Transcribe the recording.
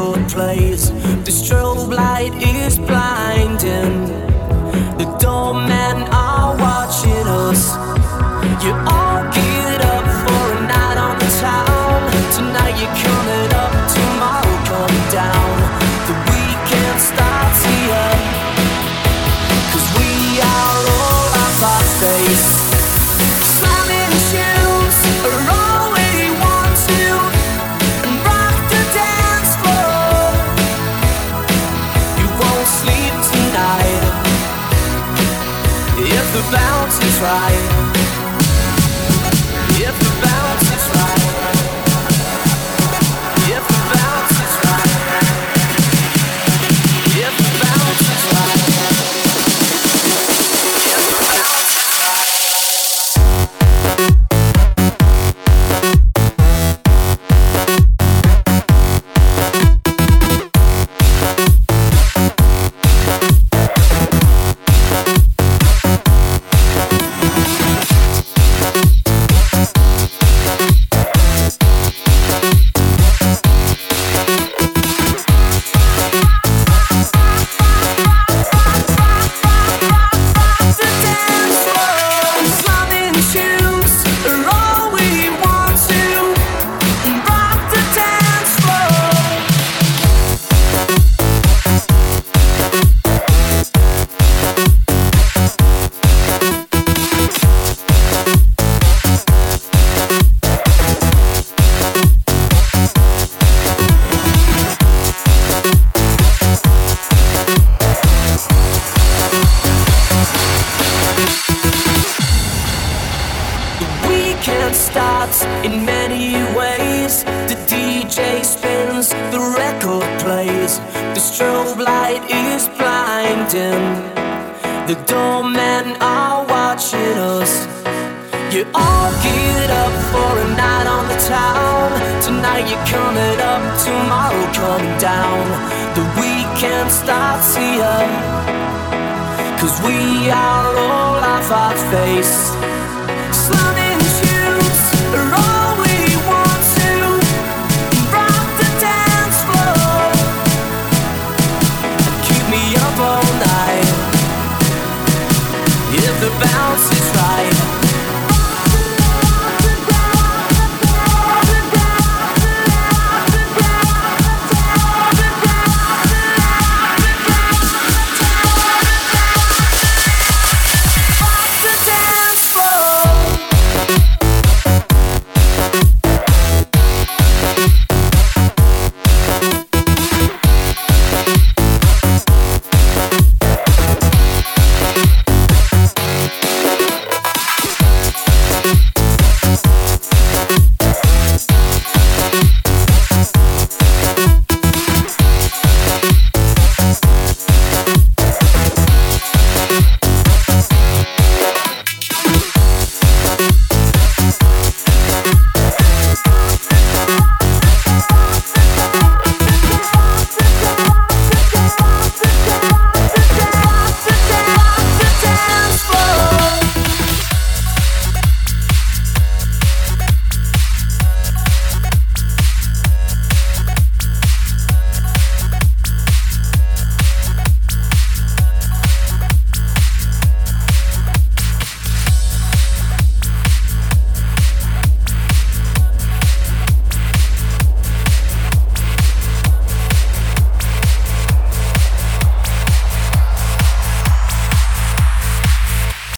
record plays. The strobe light is blinding. The doormen are watching us. You all geared up for a night on the town. Tonight you're coming up, tomorrow coming down. The weekend starts here, 'cause we are all our fast face. Slamming shoes are all we want to, and rock the dance floor. You won't sleep tonight if the bounce is right. If the bounce is right. If the bounce is right. If the bounce is right. If the bounce is right. Starts in many ways. The DJ spins, the record plays. The strobe light is blinding. The doormen are watching us. You're all geared up for a night on the town. Tonight you're coming up, tomorrow coming down. The weekend starts here, 'cause we are all our fast face.